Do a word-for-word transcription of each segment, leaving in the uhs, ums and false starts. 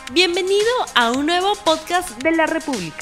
Bienvenido a un nuevo podcast de la República.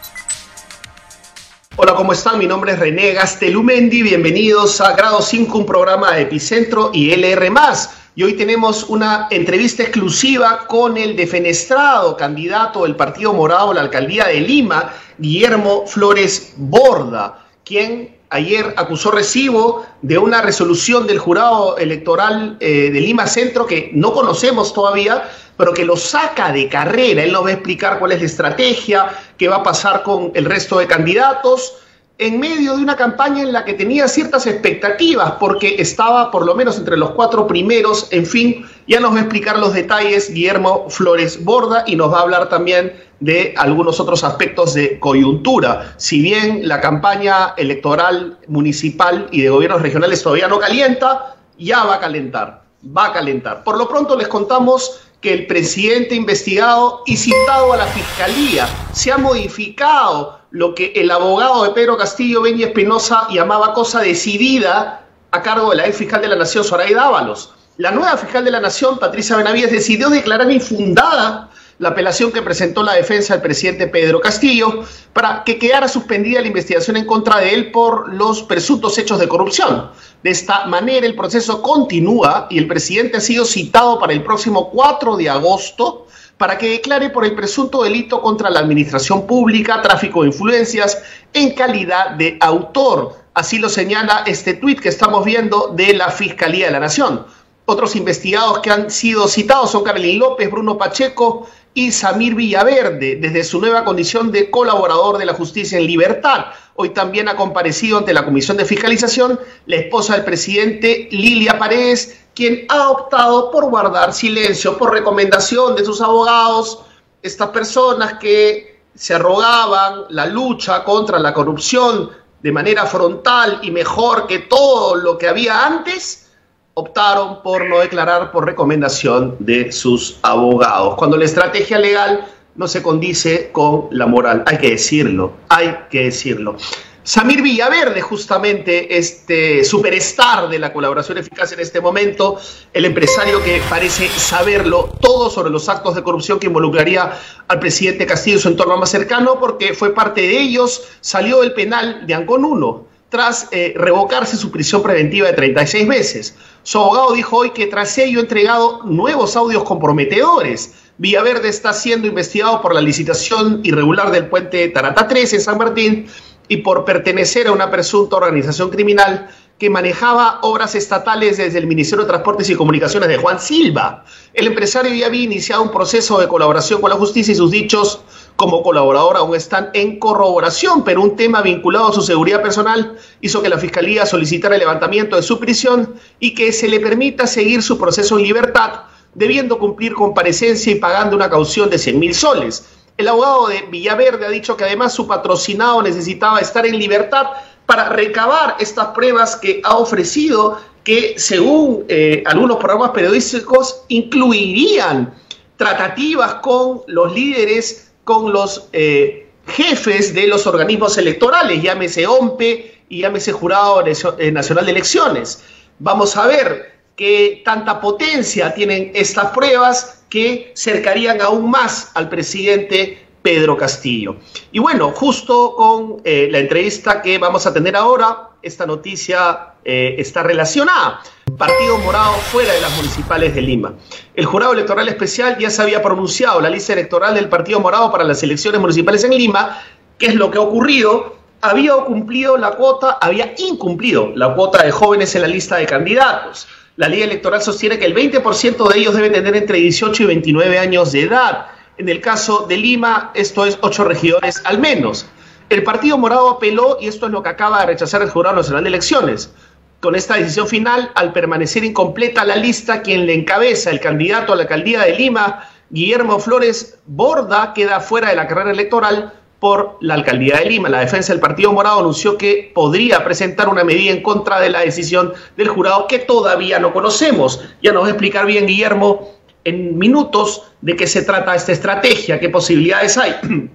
Hola, ¿cómo están? Mi nombre es René Gastelumendi. Bienvenidos a Grado cinco, un programa de Epicentro y L R más. Y hoy tenemos una entrevista exclusiva con el defenestrado candidato del Partido Morado a la alcaldía de Lima, Guillermo Flores Borda, quien ayer acusó recibo de una resolución del jurado electoral eh, de Lima Centro que no conocemos todavía, pero que lo saca de carrera. Él nos va a explicar cuál es la estrategia, qué va a pasar con el resto de candidatos, en medio de una campaña en la que tenía ciertas expectativas, porque estaba por lo menos entre los cuatro primeros. En fin, ya nos va a explicar los detalles Guillermo Flores Borda y nos va a hablar también de algunos otros aspectos de coyuntura. Si bien la campaña electoral municipal y de gobiernos regionales todavía no calienta, ya va a calentar, va a calentar. Por lo pronto les contamos que el presidente investigado y citado a la Fiscalía se ha modificado lo que el abogado de Pedro Castillo, Benny Espinosa, llamaba cosa decidida a cargo de la ex fiscal de la Nación, Zoraida Ábalos. La nueva fiscal de la Nación, Patricia Benavides, decidió declarar infundada la apelación que presentó la defensa del presidente Pedro Castillo para que quedara suspendida la investigación en contra de él por los presuntos hechos de corrupción. De esta manera, el proceso continúa y el presidente ha sido citado para el próximo cuatro de agosto para que declare por el presunto delito contra la administración pública, tráfico de influencias, en calidad de autor. Así lo señala este tuit que estamos viendo de la Fiscalía de la Nación. Otros investigados que han sido citados son Carolyn López, Bruno Pacheco y Samir Villaverde, desde su nueva condición de colaborador de la justicia en libertad. Hoy también ha comparecido ante la Comisión de Fiscalización la esposa del presidente, Lilia Paredes, quien ha optado por guardar silencio por recomendación de sus abogados. Estas personas que se arrogaban la lucha contra la corrupción de manera frontal y mejor que todo lo que había antes, optaron por no declarar por recomendación de sus abogados. Cuando la estrategia legal no se condice con la moral, hay que decirlo, hay que decirlo. Samir Villaverde, justamente este superstar de la colaboración eficaz en este momento, el empresario que parece saberlo todo sobre los actos de corrupción que involucraría al presidente Castillo y su entorno más cercano, porque fue parte de ellos, salió del penal de Ancón uno, tras eh, revocarse su prisión preventiva de treinta y seis meses. Su abogado dijo hoy que tras ello ha entregado nuevos audios comprometedores. Villaverde está siendo investigado por la licitación irregular del puente Tarata tres en San Martín y por pertenecer a una presunta organización criminal que manejaba obras estatales desde el Ministerio de Transportes y Comunicaciones de Juan Silva. El empresario ya había iniciado un proceso de colaboración con la justicia y sus dichos como colaborador aún están en corroboración, pero un tema vinculado a su seguridad personal hizo que la Fiscalía solicitara el levantamiento de su prisión y que se le permita seguir su proceso en libertad, debiendo cumplir comparecencia y pagando una caución de cien mil soles. El abogado de Villaverde ha dicho que además su patrocinado necesitaba estar en libertad para recabar estas pruebas que ha ofrecido, que según eh, algunos programas periodísticos incluirían tratativas con los líderes, con los eh, jefes de los organismos electorales, llámese O M P E y llámese Jurado Nacional de Elecciones. Vamos a ver qué tanta potencia tienen estas pruebas que cercarían aún más al presidente Pedro Castillo. Y bueno, justo con eh, la entrevista que vamos a tener ahora, esta noticia eh, está relacionada. Partido Morado fuera de las municipales de Lima. El Jurado Electoral Especial ya se había pronunciado la lista electoral del Partido Morado para las elecciones municipales en Lima. ¿Qué es lo que ha ocurrido? Había cumplido la cuota, había incumplido la cuota de jóvenes en la lista de candidatos. La ley electoral sostiene que el veinte por ciento de ellos deben tener entre dieciocho y veintinueve años de edad. En el caso de Lima, esto es ocho regidores al menos. El Partido Morado apeló y esto es lo que acaba de rechazar el Jurado Nacional de Elecciones. Con esta decisión final, al permanecer incompleta la lista, quien le encabeza, el candidato a la alcaldía de Lima, Guillermo Flores Borda, queda fuera de la carrera electoral por la alcaldía de Lima. La defensa del Partido Morado anunció que podría presentar una medida en contra de la decisión del jurado que todavía no conocemos. Ya nos va a explicar bien Guillermo en minutos de qué se trata esta estrategia, qué posibilidades hay.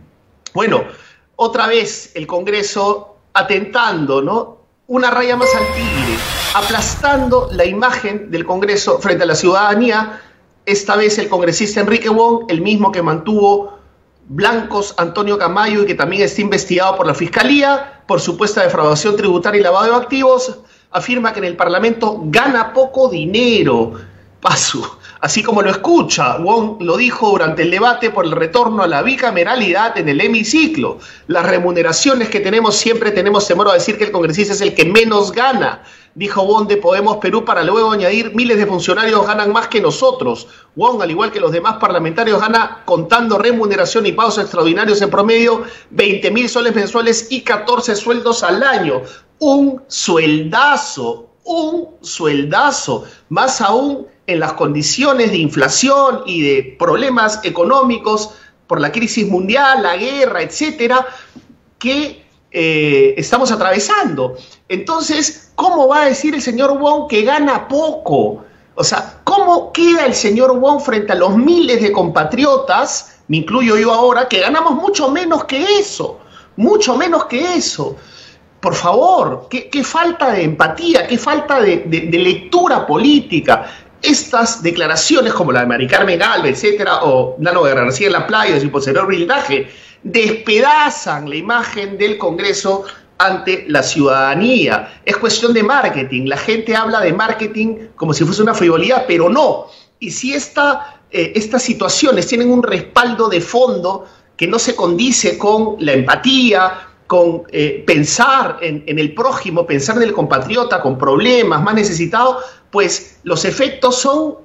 Bueno, otra vez el Congreso atentando, ¿no? Una raya más al tigre, aplastando la imagen del Congreso frente a la ciudadanía esta vez el congresista Enrique Wong, el mismo que mantuvo blancos Antonio Camayo y que también está investigado por la Fiscalía por supuesta defraudación tributaria y lavado de activos, afirma que en el Parlamento gana poco dinero. Paso. Así como lo escucha, Wong lo dijo durante el debate por el retorno a la bicameralidad en el hemiciclo. Las remuneraciones que tenemos, siempre tenemos temor a decir que el congresista es el que menos gana, dijo Wong de Podemos Perú, para luego añadir: miles de funcionarios ganan más que nosotros. Wong, al igual que los demás parlamentarios, gana, contando remuneración y pagos extraordinarios, en promedio veinte mil soles mensuales y catorce sueldos al año. Un sueldazo, un sueldazo, más aún en las condiciones de inflación y de problemas económicos por la crisis mundial, la guerra, etcétera, que eh, estamos atravesando. Entonces, ¿cómo va a decir el señor Wong que gana poco? O sea, ¿cómo queda el señor Wong frente a los miles de compatriotas, me incluyo yo ahora, que ganamos mucho menos que eso? Mucho menos que eso. Por favor, qué, qué falta de empatía, qué falta de, de, de lectura política. Estas declaraciones como la de Mari Carmen Alba, etcétera, o Nano García en la playa, y posterior blindaje, despedazan la imagen del Congreso ante la ciudadanía. Es cuestión de marketing. La gente habla de marketing como si fuese una frivolidad, pero no. Y si esta, eh, estas situaciones tienen un respaldo de fondo que no se condice con la empatía, con eh, pensar en, en el prójimo, pensar en el compatriota con problemas, más necesitado, pues los efectos son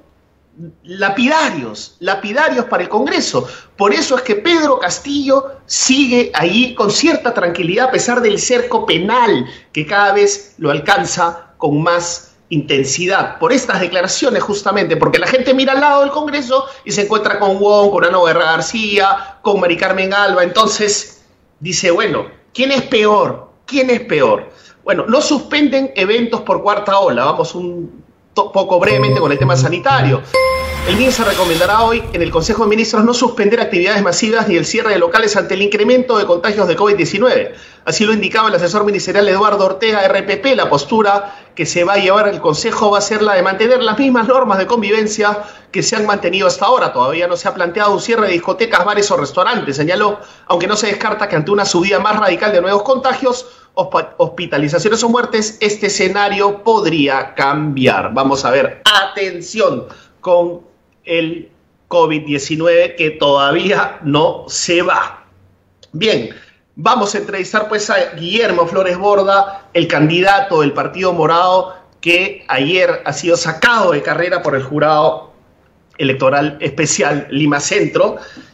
lapidarios, lapidarios para el Congreso. Por eso es que Pedro Castillo sigue ahí con cierta tranquilidad a pesar del cerco penal que cada vez lo alcanza con más intensidad. Por estas declaraciones justamente, porque la gente mira al lado del Congreso y se encuentra con Wong, con Ana Guerra García, con Mari Carmen Alba, entonces dice, bueno, ¿quién es peor? ¿Quién es peor? Bueno, no suspenden eventos por cuarta ola, vamos un poco brevemente con el tema sanitario. El MINSA recomendará hoy en el Consejo de Ministros no suspender actividades masivas ni el cierre de locales ante el incremento de contagios de COVID diecinueve. Así lo indicaba el asesor ministerial Eduardo Ortega, R P P. La postura que se va a llevar al Consejo va a ser la de mantener las mismas normas de convivencia que se han mantenido hasta ahora. Todavía no se ha planteado un cierre de discotecas, bares o restaurantes, señaló, aunque no se descarta que ante una subida más radical de nuevos contagios, hospitalizaciones o muertes, este escenario podría cambiar. Vamos a ver, atención con el COVID diecinueve que todavía no se va. Bien, vamos a entrevistar pues a Guillermo Flores Borda, el candidato del Partido Morado que ayer ha sido sacado de carrera por el Jurado Electoral Especial Lima Centro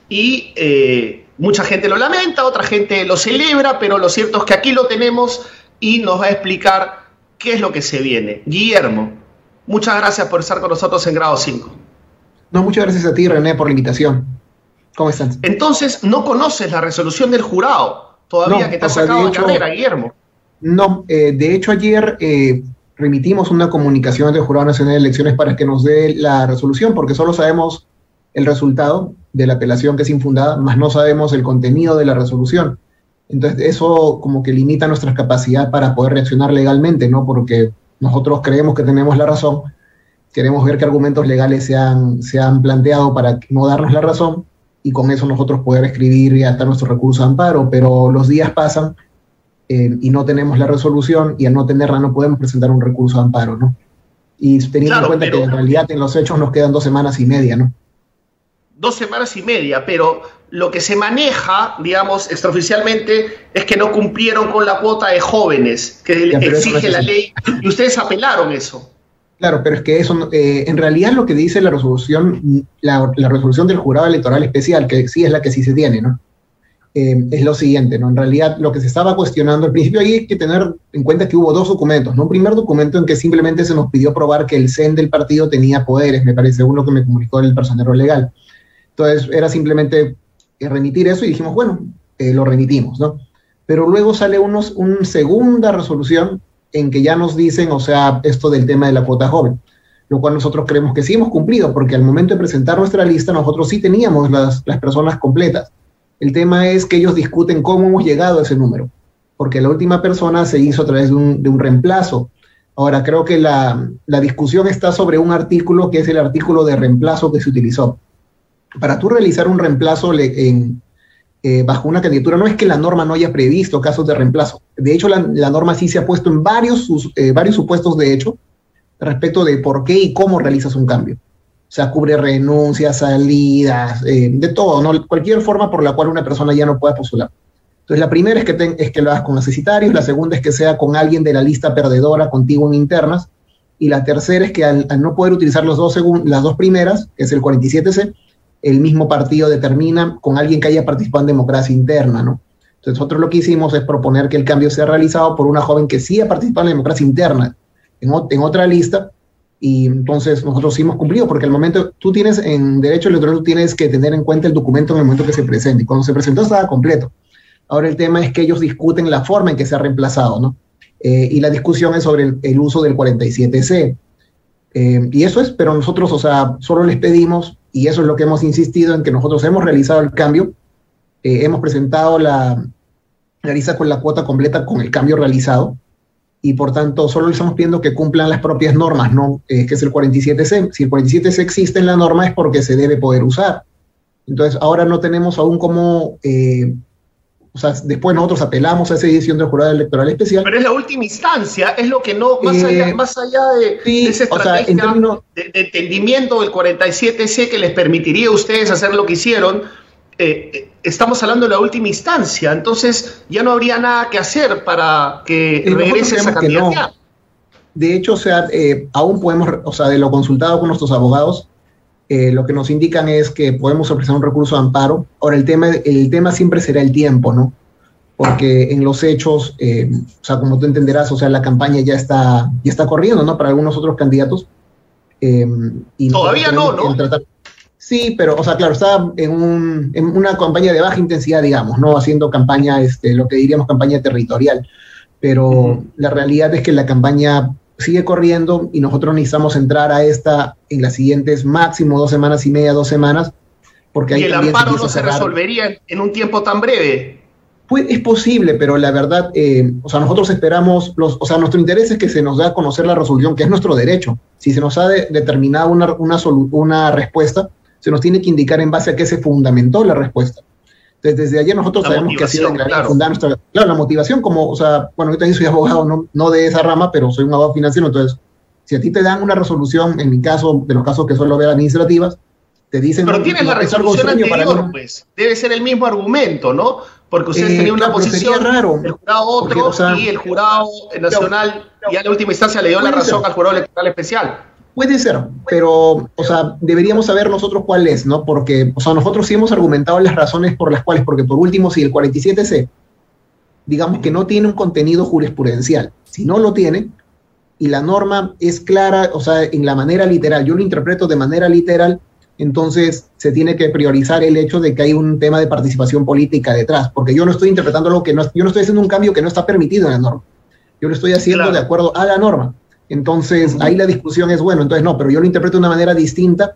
y eh, mucha gente lo lamenta, otra gente lo celebra, pero lo cierto es que aquí lo tenemos y nos va a explicar qué es lo que se viene. Guillermo, muchas gracias por estar con nosotros en Grado cinco. No, muchas gracias a ti, René, por la invitación. ¿Cómo estás? Entonces, ¿no conoces la resolución del jurado todavía no, que te ha sacado de, hecho, de carrera, Guillermo? No, eh, de hecho ayer eh, remitimos una comunicación del Jurado Nacional de Elecciones para que nos dé la resolución, porque solo sabemos el resultado de la apelación, que es infundada, más no sabemos el contenido de la resolución. Entonces, eso como que limita nuestra capacidad para poder reaccionar legalmente, ¿no? Porque nosotros creemos que tenemos la razón, queremos ver qué argumentos legales se han, se han planteado para no darnos la razón, y con eso nosotros poder escribir y hasta nuestro recurso de amparo, pero los días pasan eh, y no tenemos la resolución, y al no tenerla no podemos presentar un recurso de amparo, ¿no? Y teniendo claro, en cuenta pero... que en realidad en los hechos nos quedan dos semanas y media, ¿no? Dos semanas y media, pero lo que se maneja, digamos, extraoficialmente, es que no cumplieron con la cuota de jóvenes que ya, exige la ley, y ustedes apelaron eso. Claro, pero es que eso, eh, en realidad lo que dice la resolución, la, la resolución del Jurado Electoral Especial, que sí es la que sí se tiene, ¿no? Eh, es lo siguiente, ¿no? En realidad lo que se estaba cuestionando, al principio ahí hay que tener en cuenta que hubo dos documentos, ¿no? Un primer documento en que simplemente se nos pidió probar que el C E N del partido tenía poderes, me parece, según lo que me comunicó el personero legal. Entonces era simplemente remitir eso y dijimos, bueno, eh, lo remitimos, ¿no? Pero luego sale unos, una segunda resolución en que ya nos dicen, o sea, esto del tema de la cuota joven, lo cual nosotros creemos que sí hemos cumplido, porque al momento de presentar nuestra lista nosotros sí teníamos las, las personas completas. El tema es que ellos discuten cómo hemos llegado a ese número, porque la última persona se hizo a través de un, de un reemplazo Ahora, creo que la, la discusión está sobre un artículo que es el artículo de reemplazo que se utilizó. Para tú realizar un reemplazo le, en, eh, bajo una candidatura, no es que la norma no haya previsto casos de reemplazo. De hecho, la, la norma sí se ha puesto en varios, sus, eh, varios supuestos de hecho respecto de por qué y cómo realizas un cambio. O sea, cubre renuncias, salidas, eh, de todo, ¿no? Cualquier forma por la cual una persona ya no pueda postular. Entonces, la primera es que, te, es que lo hagas con accesitarios, la segunda es que sea con alguien de la lista perdedora contigo en internas, y la tercera es que al, al no poder utilizar los dos las dos primeras, que es el cuarenta y siete ce, el mismo partido determina con alguien que haya participado en democracia interna, ¿no? Entonces, nosotros lo que hicimos es proponer que el cambio sea realizado por una joven que sí ha participado en la democracia interna, en, en otra lista, y entonces nosotros sí hemos cumplido, porque al momento, tú tienes, en derecho electoral, tú tienes que tener en cuenta el documento en el momento que se presente, y cuando se presentó estaba completo. Ahora el tema es que ellos discuten la forma en que se ha reemplazado, ¿no? Eh, y la discusión es sobre el, el uso del cuarenta y siete ce. Eh, y eso es, pero nosotros, o sea, solo les pedimos, y eso es lo que hemos insistido, en que nosotros hemos realizado el cambio, eh, hemos presentado la, la lista con la cuota completa con el cambio realizado, y por tanto solo les estamos pidiendo que cumplan las propias normas, ¿no? Eh, que es el cuarenta y siete ce. Si el cuarenta y siete ce existe en la norma es porque se debe poder usar. Entonces ahora no tenemos aún cómo... Eh, O sea, después nosotros apelamos a esa decisión del jurado electoral especial. Pero es la última instancia, es lo que no, más, eh, allá, más allá de, sí, de esa estrategia, o sea, en términos, de, de entendimiento del cuarenta y siete ce que les permitiría a ustedes hacer lo que hicieron, eh, estamos hablando de la última instancia, entonces ya no habría nada que hacer para que eh, regrese esa candidatura. No. De hecho, o sea, eh, aún podemos, o sea, de lo consultado con nuestros abogados, Eh, lo que nos indican es que podemos ofrecer un recurso de amparo. Ahora, el tema, el tema siempre será el tiempo, ¿no? Porque en los hechos, eh, o sea, como tú entenderás, o sea, la campaña ya está, ya está corriendo, ¿no? Para algunos otros candidatos. Eh, y Todavía no, ¿no? Tratar... Sí, pero, o sea, claro, está en, un, en una campaña de baja intensidad, digamos, ¿no? Haciendo campaña, este, lo que diríamos campaña territorial. Pero uh-huh. La realidad es que la campaña sigue corriendo y nosotros necesitamos entrar a esta en las siguientes máximo dos semanas y media, dos semanas, porque ahí ¿Y el amparo no se resolvería en un tiempo tan breve? Pues es posible, pero la verdad, eh, o sea, nosotros esperamos, los, o sea, nuestro interés es que se nos dé a conocer la resolución, que es nuestro derecho. Si se nos ha de, determinado una, una, una respuesta, se nos tiene que indicar en base a qué se fundamentó la respuesta. Entonces, desde ayer nosotros la sabemos que ha sido claro. fundar nuestra, claro, la motivación, como, o sea, bueno, yo también soy abogado, no, no de esa rama, pero soy un abogado financiero, entonces, si a ti te dan una resolución, en mi caso, de los casos que suelo ver administrativas, te dicen... Pero tienes la resolución anterior, para pues, debe ser el mismo argumento, ¿no? Porque ustedes eh, tenían una claro, posición, raro, el jurado otro, porque, o sea, y el jurado nacional, no, no, ya en la última instancia le dio la razón ser. al jurado electoral especial. Puede ser, pero, o sea, deberíamos saber nosotros cuál es, ¿no? Porque, o sea, nosotros sí hemos argumentado las razones por las cuales, porque por último, si el cuarenta y siete ce, digamos que no tiene un contenido jurisprudencial, si no lo tiene, y la norma es clara, o sea, en la manera literal, yo lo interpreto de manera literal, entonces se tiene que priorizar el hecho de que hay un tema de participación política detrás, porque yo no estoy interpretando lo que no, yo no estoy haciendo un cambio que no está permitido en la norma, yo lo estoy haciendo claro. de acuerdo a la norma. Entonces, uh-huh. ahí la discusión es, bueno, entonces no, pero yo lo interpreto de una manera distinta,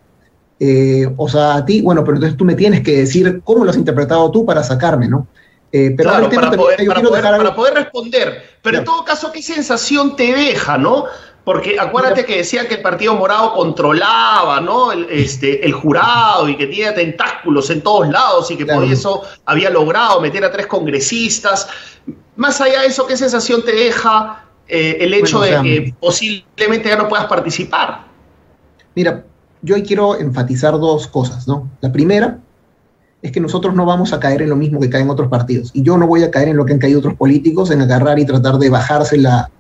eh, o sea, a ti, bueno, pero entonces tú me tienes que decir cómo lo has interpretado tú para sacarme, ¿no? Eh, pero claro, para, también, poder, para, poder, para poder responder, pero claro. en todo caso, ¿qué sensación te deja, no? Porque acuérdate que decían que el Partido Morado controlaba, ¿no? El, este, el jurado y que tenía tentáculos en todos lados y que claro. por eso había logrado meter a tres congresistas. Más allá de eso, ¿qué sensación te deja eh, el hecho bueno, o sea, de que posiblemente ya no puedas participar? Mira, yo hoy quiero enfatizar dos cosas, ¿no? La primera es que nosotros no vamos a caer en lo mismo que caen otros partidos. Y yo no voy a caer en lo que han caído otros políticos, en agarrar y tratar de bajarse la...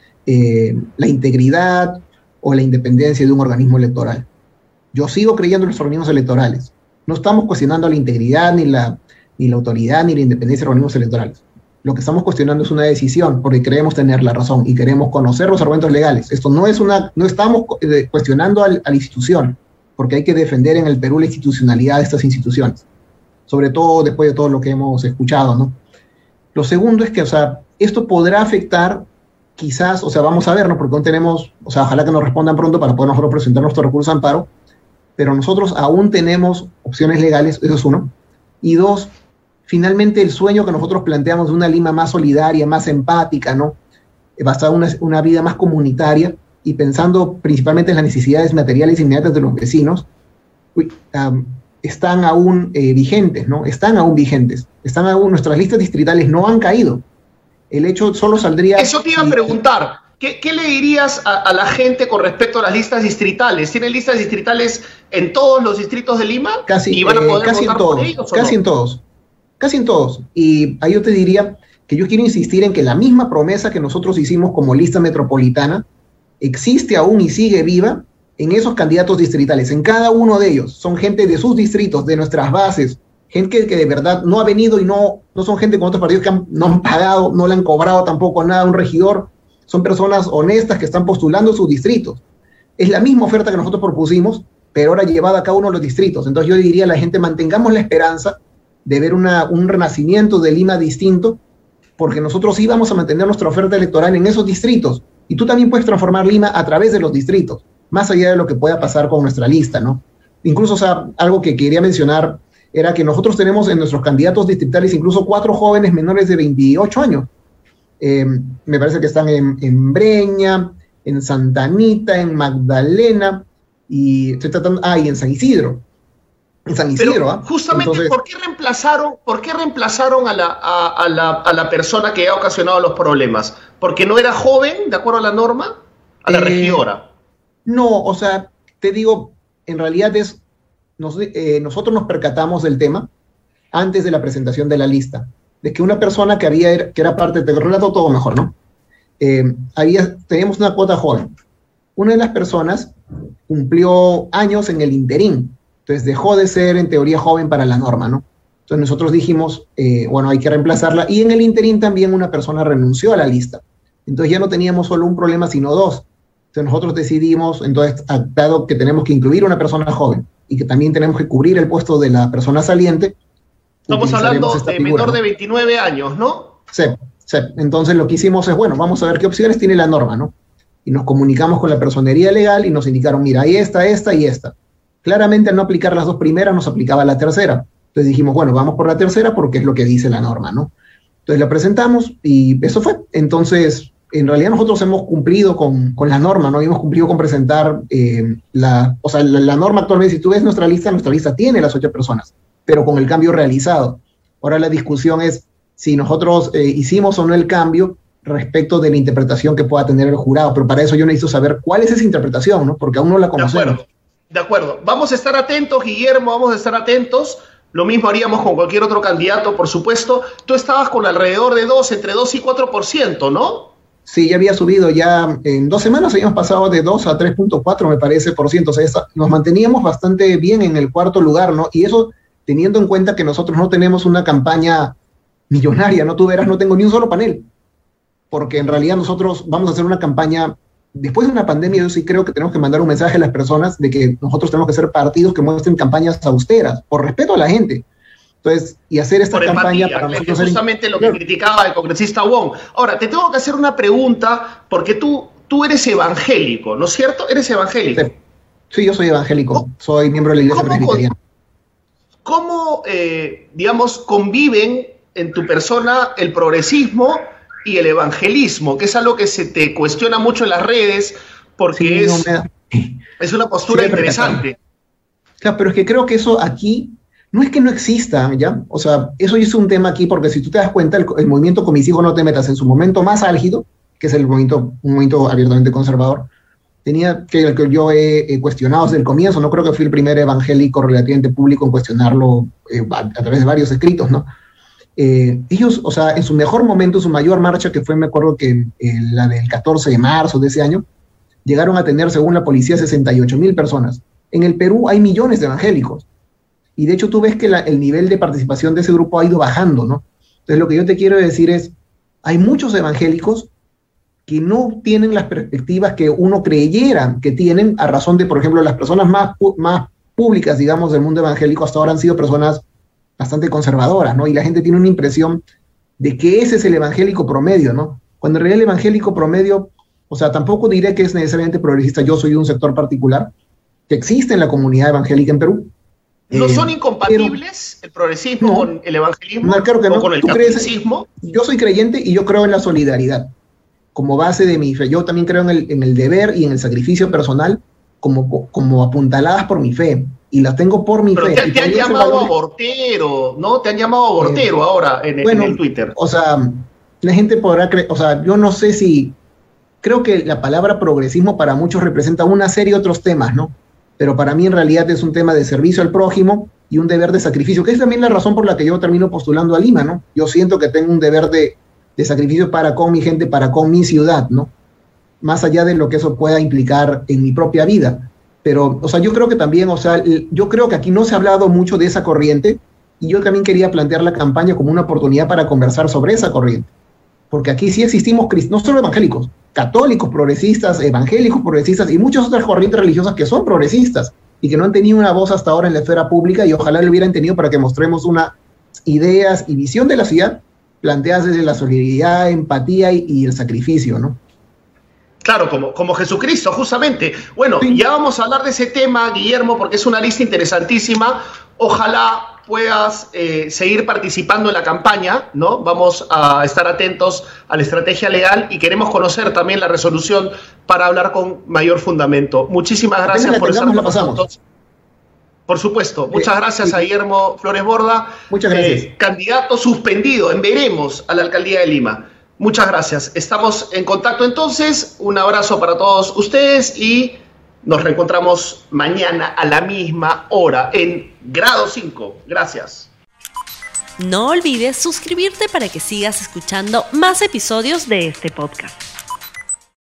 Eh, la integridad o la independencia de un organismo electoral. Yo sigo creyendo en los organismos electorales. No estamos cuestionando la integridad, ni la, ni la autoridad, ni la independencia de los organismos electorales. Lo que estamos cuestionando es una decisión, porque creemos tener la razón y queremos conocer los argumentos legales. Esto no es una, no estamos cuestionando al, a la institución, porque hay que defender en el Perú la institucionalidad de estas instituciones, sobre todo después de todo lo que hemos escuchado, ¿no? Lo segundo es que, o sea, esto podrá afectar quizás, o sea, vamos a ver, ¿no? Porque aún tenemos, o sea, ojalá que nos respondan pronto para poder nosotros presentar nuestro recurso de amparo, pero nosotros aún tenemos opciones legales, eso es uno, y dos, finalmente el sueño que nosotros planteamos de una Lima más solidaria, más empática, ¿no? basado en una, una vida más comunitaria y pensando principalmente en las necesidades materiales inmediatas de los vecinos, uy, um, están aún eh, vigentes, ¿no? Están aún vigentes. Están aún, nuestras listas distritales no han caído. El hecho solo saldría... Eso te iba a preguntar. ¿Qué, qué le dirías a, a la gente con respecto a las listas distritales? ¿Tienen listas distritales en todos los distritos de Lima? Casi, ¿Y van a poder eh, casi votar en todos, por ellos, casi no? en todos. Casi en todos. Y ahí yo te diría que yo quiero insistir en que la misma promesa que nosotros hicimos como lista metropolitana existe aún y sigue viva en esos candidatos distritales, en cada uno de ellos. Son gente de sus distritos, de nuestras bases, gente que de verdad no ha venido y no, no son gente con otros partidos que han, no han pagado, no le han cobrado tampoco nada a un regidor. Son personas honestas que están postulando sus distritos. Es la misma oferta que nosotros propusimos, pero ahora llevada a cada uno de los distritos. Entonces yo diría a la gente, mantengamos la esperanza de ver una, un renacimiento de Lima distinto, porque nosotros sí vamos a mantener nuestra oferta electoral en esos distritos. Y tú también puedes transformar Lima a través de los distritos, más allá de lo que pueda pasar con nuestra lista, ¿no? Incluso, o sea, algo que quería mencionar era que nosotros tenemos en nuestros candidatos distritales incluso cuatro jóvenes menores de veintiocho años. Eh, me parece que están en, en Breña, en Santa Anita, en Magdalena, y estoy tratando, ah, y en San Isidro. En San Isidro, Pero ¿ah? justamente, Entonces, ¿por qué reemplazaron, por qué reemplazaron a, la, a, a, la, a la persona que ha ocasionado los problemas? ¿Porque no era joven, de acuerdo a la norma? A la eh, regidora. No, o sea, te digo, en realidad es, nos, eh, nosotros nos percatamos del tema antes de la presentación de la lista, de que una persona que, había, que era parte, te relato todo mejor, ¿no? Eh, había, teníamos una cuota joven. Una de las personas cumplió años en el interín, entonces dejó de ser en teoría joven para la norma, ¿no? Entonces nosotros dijimos, eh, bueno, hay que reemplazarla, y en el interín también una persona renunció a la lista. Entonces ya no teníamos solo un problema, sino dos. Entonces nosotros decidimos, entonces, dado que tenemos que incluir una persona joven y que también tenemos que cubrir el puesto de la persona saliente. Estamos hablando de figura, menor ¿no? de veintinueve años, ¿no? Sí, sí. Entonces lo que hicimos es, bueno, vamos a ver qué opciones tiene la norma, ¿no? Y nos comunicamos con la personería legal y nos indicaron, mira, hay esta, esta y esta. Claramente al no aplicar las dos primeras nos aplicaba la tercera. Entonces dijimos, bueno, vamos por la tercera porque es lo que dice la norma, ¿no? Entonces la presentamos y eso fue. Entonces, en realidad nosotros hemos cumplido con, con la norma, ¿no? Hemos cumplido con presentar eh, la, o sea, la, la norma actualmente, si tú ves nuestra lista, nuestra lista tiene las ocho personas, pero con el cambio realizado. Ahora la discusión es si nosotros eh, hicimos o no el cambio respecto de la interpretación que pueda tener el jurado, pero para eso yo necesito saber cuál es esa interpretación, ¿no? Porque aún no la conocemos. De acuerdo, de acuerdo. Vamos a estar atentos, Guillermo, vamos a estar atentos. Lo mismo haríamos con cualquier otro candidato, por supuesto. Tú estabas con alrededor de dos, entre dos y cuatro por ciento, ¿no? Sí, ya había subido, ya en dos semanas habíamos pasado de dos a tres punto cuatro, me parece, por ciento. O sea, esa, nos manteníamos bastante bien en el cuarto lugar, ¿no? Y eso teniendo en cuenta que nosotros no tenemos una campaña millonaria, ¿no? Tú verás, no tengo ni un solo panel, porque en realidad nosotros vamos a hacer una campaña, después de una pandemia yo sí creo que tenemos que mandar un mensaje a las personas de que nosotros tenemos que ser partidos que muestren campañas austeras, por respeto a la gente. Entonces, y hacer esta por campaña empatía, para que nosotros... es justamente ser... lo que claro. criticaba el congresista Wong. Ahora, te tengo que hacer una pregunta, porque tú, tú eres evangélico, ¿no es cierto? Eres evangélico. Sí, sí, yo soy evangélico, ¿Cómo? soy miembro de la Iglesia Presbiteriana. ¿Cómo, eh, digamos, conviven en tu persona el progresismo y el evangelismo? Que es algo que se te cuestiona mucho en las redes, porque sí, es, no da... es una postura sí, interesante. Claro, pero es que creo que eso aquí... No es que no exista, ¿ya? O sea, eso es un tema aquí, porque si tú te das cuenta, el, el movimiento Con Mis Hijos No Te Metas, en su momento más álgido, que es el movimiento, un movimiento abiertamente conservador, tenía que, el que yo he, he cuestionado desde el comienzo, no creo que fui el primer evangélico relativamente público en cuestionarlo eh, a, a través de varios escritos, ¿no? Eh, ellos, o sea, en su mejor momento, su mayor marcha, que fue, me acuerdo que eh, la del catorce de marzo de ese año, llegaron a tener, según la policía, sesenta y ocho mil personas. En el Perú hay millones de evangélicos. Y de hecho tú ves que la, el nivel de participación de ese grupo ha ido bajando, ¿no? Entonces lo que yo te quiero decir es, hay muchos evangélicos que no tienen las perspectivas que uno creyera que tienen, a razón de, por ejemplo, las personas más, más públicas, digamos, del mundo evangélico hasta ahora han sido personas bastante conservadoras, ¿no? Y la gente tiene una impresión de que ese es el evangélico promedio, ¿no? Cuando en realidad el evangélico promedio, o sea, tampoco diré que es necesariamente progresista, yo soy de un sector particular, que existe en la comunidad evangélica en Perú. ¿No son incompatibles pero, el progresismo no, con el evangelismo no, claro que o no. con el ¿Tú catolicismo? Crees, yo soy creyente y yo creo en la solidaridad. como base de mi fe. Yo también creo en el, en el deber y en el sacrificio personal como, como apuntaladas por mi fe. Y las tengo por mi Pero fe. Pero te, te han llamado valor... abortero, ¿no? Te han llamado abortero eh, ahora en, bueno, en el Twitter. O sea, la gente podrá creer, o sea, yo no sé si... Creo que la palabra progresismo para muchos representa una serie de otros temas, ¿no? Pero para mí en realidad es un tema de servicio al prójimo y un deber de sacrificio, que es también la razón por la que yo termino postulando a Lima, ¿no? Yo siento que tengo un deber de, de sacrificio para con mi gente, para con mi ciudad, ¿no? Más allá de lo que eso pueda implicar en mi propia vida. Pero, o sea, yo creo que también, o sea, yo creo que aquí no se ha hablado mucho de esa corriente y yo también quería plantear la campaña como una oportunidad para conversar sobre esa corriente. Porque aquí sí existimos, no solo evangélicos, católicos progresistas, evangélicos progresistas y muchas otras corrientes religiosas que son progresistas y que no han tenido una voz hasta ahora en la esfera pública y ojalá lo hubieran tenido para que mostremos unas ideas y visión de la ciudad planteadas desde la solidaridad, empatía y, y el sacrificio, ¿no? Claro, como, como Jesucristo, justamente. Bueno, sí. Ya vamos a hablar de ese tema, Guillermo, porque es una lista interesantísima. Ojalá puedas eh, seguir participando en la campaña, ¿no? Vamos a estar atentos a la estrategia legal y queremos conocer también la resolución para hablar con mayor fundamento. Muchísimas gracias por estar con nosotros. Por supuesto. Muchas gracias sí. a Guillermo Flores Borda. Muchas gracias. Eh, candidato suspendido en veremos a la alcaldía de Lima. Muchas gracias. Estamos en contacto entonces. Un abrazo para todos ustedes y nos reencontramos mañana a la misma hora en Grado cinco. Gracias. No olvides suscribirte para que sigas escuchando más episodios de este podcast.